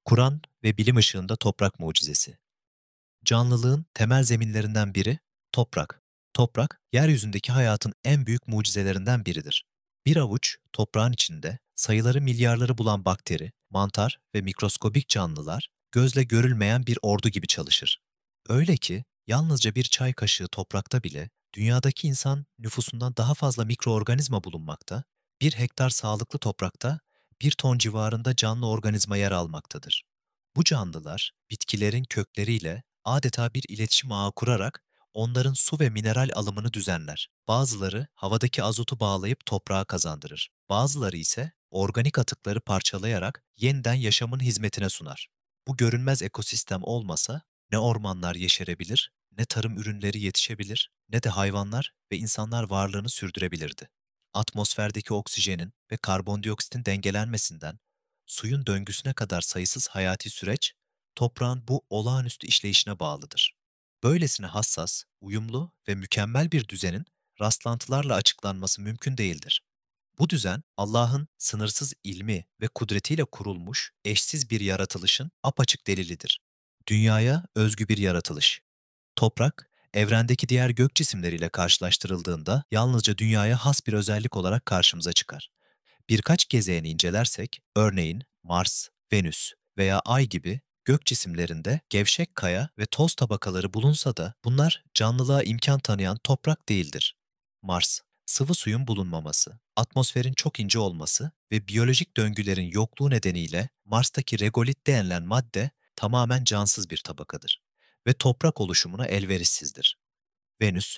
Kur'an ve bilim ışığında toprak mucizesi. Canlılığın temel zeminlerinden biri toprak. Toprak, yeryüzündeki hayatın en büyük mucizelerinden biridir. Bir avuç toprağın içinde sayıları milyarları bulan bakteri, mantar ve mikroskobik canlılar gözle görülmeyen bir ordu gibi çalışır. Öyle ki yalnızca bir çay kaşığı toprakta bile dünyadaki insan nüfusundan daha fazla mikroorganizma bulunmakta, bir hektar sağlıklı toprakta 1 ton civarında canlı organizma yer almaktadır. Bu canlılar bitkilerin kökleriyle adeta bir iletişim ağı kurarak onların su ve mineral alımını düzenler. Bazıları havadaki azotu bağlayıp toprağa kazandırır. Bazıları ise organik atıkları parçalayarak yeniden yaşamın hizmetine sunar. Bu görünmez ekosistem olmasa ne ormanlar yeşerebilir, ne tarım ürünleri yetişebilir, ne de hayvanlar ve insanlar varlığını sürdürebilirdi. Atmosferdeki oksijenin ve karbondioksitin dengelenmesinden suyun döngüsüne kadar sayısız hayati süreç, toprağın bu olağanüstü işleyişine bağlıdır. Böylesine hassas, uyumlu ve mükemmel bir düzenin rastlantılarla açıklanması mümkün değildir. Bu düzen, Allah'ın sınırsız ilmi ve kudretiyle kurulmuş eşsiz bir yaratılışın apaçık delilidir. Dünyaya özgü bir yaratılış. Toprak, evrendeki diğer gök cisimleriyle karşılaştırıldığında yalnızca dünyaya has bir özellik olarak karşımıza çıkar. Birkaç gezegeni incelersek, örneğin Mars, Venüs veya Ay gibi gök cisimlerinde gevşek kaya ve toz tabakaları bulunsa da bunlar canlılığa imkan tanıyan toprak değildir. Mars, sıvı suyun bulunmaması, atmosferin çok ince olması ve biyolojik döngülerin yokluğu nedeniyle Mars'taki regolit denilen madde tamamen cansız bir tabakadır ve toprak oluşumuna elverişsizdir. Venüs,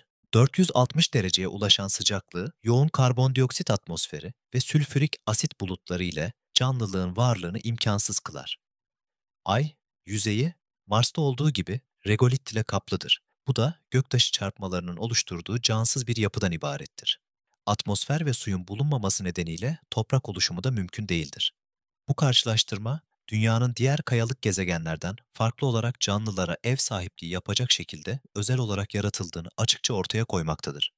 460 dereceye ulaşan sıcaklığı, yoğun karbondioksit atmosferi ve sülfürik asit bulutları ile canlılığın varlığını imkansız kılar. Ay, yüzeyi Mars'ta olduğu gibi regolit ile kaplıdır. Bu da göktaşı çarpmalarının oluşturduğu cansız bir yapıdan ibarettir. Atmosfer ve suyun bulunmaması nedeniyle toprak oluşumu da mümkün değildir. Bu karşılaştırma, dünyanın diğer kayalık gezegenlerden farklı olarak canlılara ev sahipliği yapacak şekilde özel olarak yaratıldığını açıkça ortaya koymaktadır.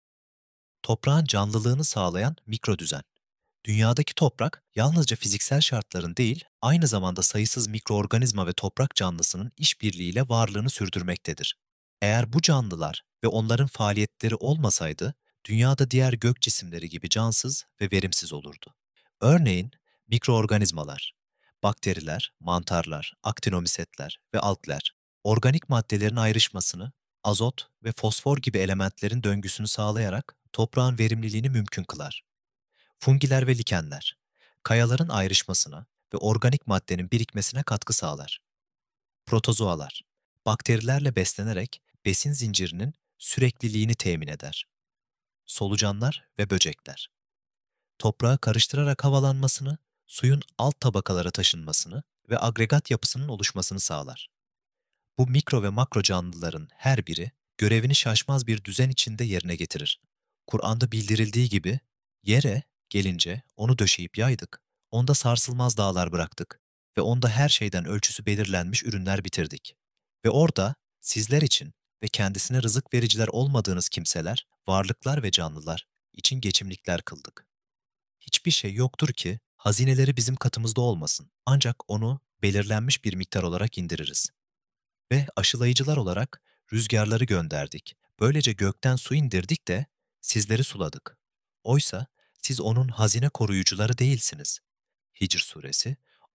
Toprağın canlılığını sağlayan mikrodüzen. Dünyadaki toprak yalnızca fiziksel şartların değil, aynı zamanda sayısız mikroorganizma ve toprak canlısının işbirliğiyle varlığını sürdürmektedir. Eğer bu canlılar ve onların faaliyetleri olmasaydı, dünyada diğer gök cisimleri gibi cansız ve verimsiz olurdu. Örneğin mikroorganizmalar, bakteriler, mantarlar, aktinomisetler ve algler, organik maddelerin ayrışmasını, azot ve fosfor gibi elementlerin döngüsünü sağlayarak toprağın verimliliğini mümkün kılar. Fungiler ve likenler, kayaların ayrışmasına ve organik maddenin birikmesine katkı sağlar. Protozoalar, bakterilerle beslenerek besin zincirinin sürekliliğini temin eder. Solucanlar ve böcekler, toprağı karıştırarak havalanmasını, suyun alt tabakalara taşınmasını ve agregat yapısının oluşmasını sağlar. Bu mikro ve makro canlıların her biri görevini şaşmaz bir düzen içinde yerine getirir. Kur'an'da bildirildiği gibi, yere gelince onu döşeyip yaydık, onda sarsılmaz dağlar bıraktık ve onda her şeyden ölçüsü belirlenmiş ürünler bitirdik. Ve orada sizler için ve kendisine rızık vericiler olmadığınız kimseler, varlıklar ve canlılar için geçimlikler kıldık. Hiçbir şey yoktur ki hazineleri bizim katımızda olmasın. Ancak onu belirlenmiş bir miktar olarak indiririz. Ve aşılayıcılar olarak rüzgarları gönderdik. Böylece gökten su indirdik de sizleri suladık. Oysa siz onun hazine koruyucuları değilsiniz. Hicr suresi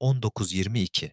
19-22.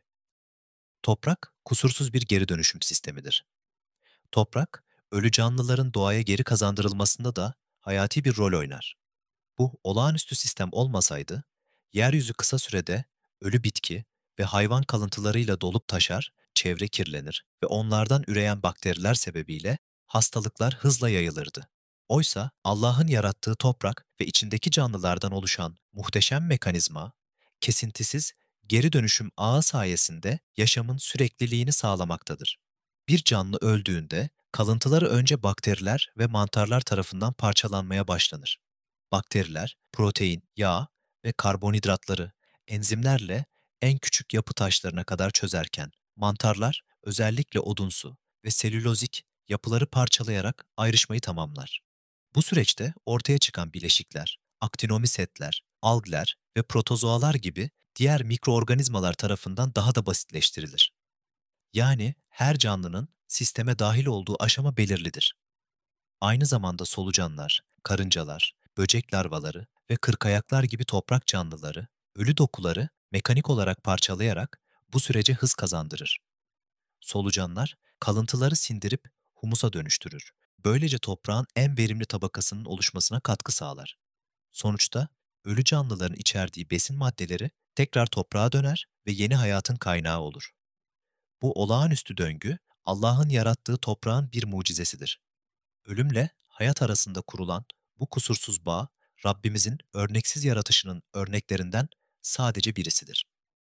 Toprak kusursuz bir geri dönüşüm sistemidir. Toprak, ölü canlıların doğaya geri kazandırılmasında da hayati bir rol oynar. Bu olağanüstü sistem olmasaydı, yeryüzü kısa sürede ölü bitki ve hayvan kalıntılarıyla dolup taşar, çevre kirlenir ve onlardan üreyen bakteriler sebebiyle hastalıklar hızla yayılırdı. Oysa Allah'ın yarattığı toprak ve içindeki canlılardan oluşan muhteşem mekanizma, kesintisiz geri dönüşüm ağı sayesinde yaşamın sürekliliğini sağlamaktadır. Bir canlı öldüğünde kalıntıları önce bakteriler ve mantarlar tarafından parçalanmaya başlanır. Bakteriler, protein, yağ ve karbonhidratları enzimlerle en küçük yapı taşlarına kadar çözerken, mantarlar özellikle odunsu ve selülozik yapıları parçalayarak ayrışmayı tamamlar. Bu süreçte ortaya çıkan bileşikler, aktinomisetler, algler ve protozoalar gibi diğer mikroorganizmalar tarafından daha da basitleştirilir. Yani her canlının sisteme dahil olduğu aşama belirlidir. Aynı zamanda solucanlar, karıncalar, böcek larvaları ve kırkayaklar gibi toprak canlıları ölü dokuları mekanik olarak parçalayarak bu sürece hız kazandırır. Solucanlar kalıntıları sindirip humusa dönüştürür. Böylece toprağın en verimli tabakasının oluşmasına katkı sağlar. Sonuçta ölü canlıların içerdiği besin maddeleri tekrar toprağa döner ve yeni hayatın kaynağı olur. Bu olağanüstü döngü Allah'ın yarattığı toprağın bir mucizesidir. Ölümle hayat arasında kurulan bu kusursuz bağ, Rabbimizin örneksiz yaratışının örneklerinden sadece birisidir.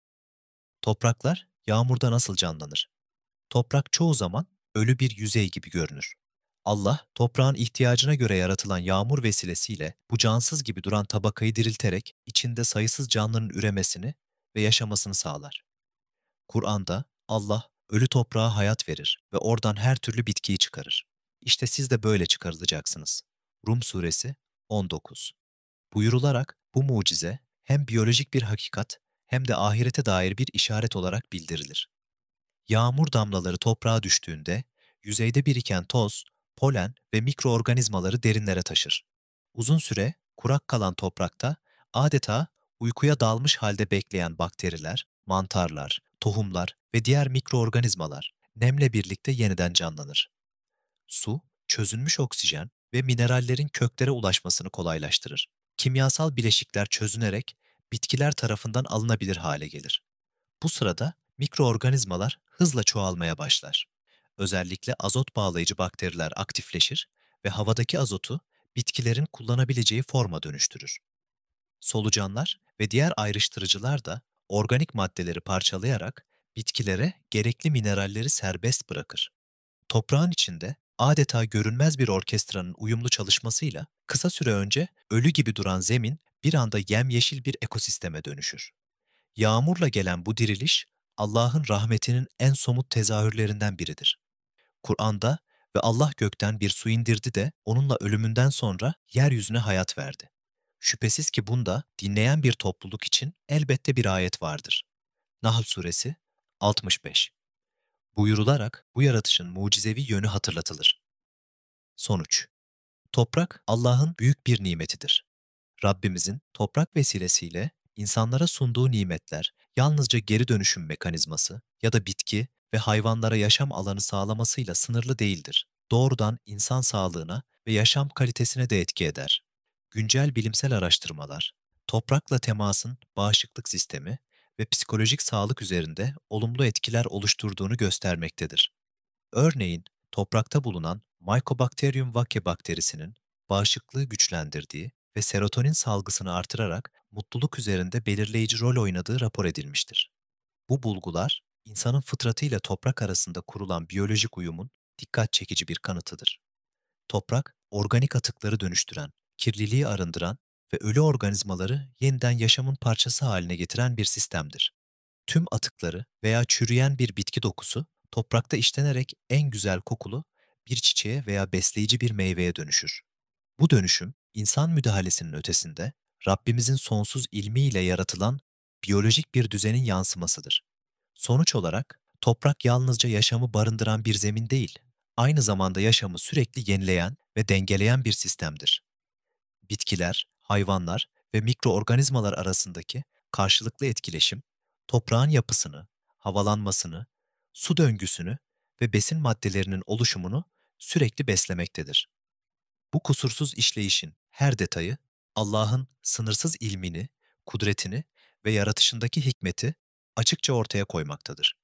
Topraklar yağmurda nasıl canlanır? Toprak çoğu zaman ölü bir yüzey gibi görünür. Allah, toprağın ihtiyacına göre yaratılan yağmur vesilesiyle bu cansız gibi duran tabakayı dirilterek içinde sayısız canlının üremesini ve yaşamasını sağlar. Kur'an'da Allah ölü toprağa hayat verir ve oradan her türlü bitkiyi çıkarır. İşte siz de böyle çıkarılacaksınız. Rum Suresi 19. Buyurularak bu mucize hem biyolojik bir hakikat hem de ahirete dair bir işaret olarak bildirilir. Yağmur damlaları toprağa düştüğünde yüzeyde biriken toz, polen ve mikroorganizmaları derinlere taşır. Uzun süre kurak kalan toprakta adeta uykuya dalmış halde bekleyen bakteriler, mantarlar, tohumlar ve diğer mikroorganizmalar nemle birlikte yeniden canlanır. Su, çözünmüş oksijen ve minerallerin köklere ulaşmasını kolaylaştırır. Kimyasal bileşikler çözünerek bitkiler tarafından alınabilir hale gelir. Bu sırada mikroorganizmalar hızla çoğalmaya başlar. Özellikle azot bağlayıcı bakteriler aktifleşir ve havadaki azotu bitkilerin kullanabileceği forma dönüştürür. Solucanlar ve diğer ayrıştırıcılar da organik maddeleri parçalayarak bitkilere gerekli mineralleri serbest bırakır. Toprağın içinde adeta görünmez bir orkestranın uyumlu çalışmasıyla kısa süre önce ölü gibi duran zemin bir anda yemyeşil bir ekosisteme dönüşür. Yağmurla gelen bu diriliş, Allah'ın rahmetinin en somut tezahürlerinden biridir. Kur'an'da ve Allah gökten bir su indirdi de onunla ölümünden sonra yeryüzüne hayat verdi. Şüphesiz ki bunda dinleyen bir topluluk için elbette bir ayet vardır. Nahl Suresi 65. Buyurularak bu yaratışın mucizevi yönü hatırlatılır. Sonuç: toprak Allah'ın büyük bir nimetidir. Rabbimizin toprak vesilesiyle insanlara sunduğu nimetler yalnızca geri dönüşüm mekanizması ya da bitki ve hayvanlara yaşam alanı sağlamasıyla sınırlı değildir. Doğrudan insan sağlığına ve yaşam kalitesine de etki eder. Güncel bilimsel araştırmalar, toprakla temasın bağışıklık sistemi ve psikolojik sağlık üzerinde olumlu etkiler oluşturduğunu göstermektedir. Örneğin, toprakta bulunan Mycobacterium vaccae bakterisinin bağışıklığı güçlendirdiği ve serotonin salgısını artırarak mutluluk üzerinde belirleyici rol oynadığı rapor edilmiştir. Bu bulgular, insanın fıtratıyla toprak arasında kurulan biyolojik uyumun dikkat çekici bir kanıtıdır. Toprak, organik atıkları dönüştüren, kirliliği arındıran ve ölü organizmaları yeniden yaşamın parçası haline getiren bir sistemdir. Tüm atıkları veya çürüyen bir bitki dokusu toprakta işlenerek en güzel kokulu bir çiçeğe veya besleyici bir meyveye dönüşür. Bu dönüşüm, insan müdahalesinin ötesinde Rabbimizin sonsuz ilmiyle yaratılan biyolojik bir düzenin yansımasıdır. Sonuç olarak toprak yalnızca yaşamı barındıran bir zemin değil, aynı zamanda yaşamı sürekli yenileyen ve dengeleyen bir sistemdir. Bitkiler, hayvanlar ve mikroorganizmalar arasındaki karşılıklı etkileşim, toprağın yapısını, havalanmasını, su döngüsünü ve besin maddelerinin oluşumunu sürekli beslemektedir. Bu kusursuz işleyişin her detayı Allah'ın sınırsız ilmini, kudretini ve yaratışındaki hikmeti açıkça ortaya koymaktadır.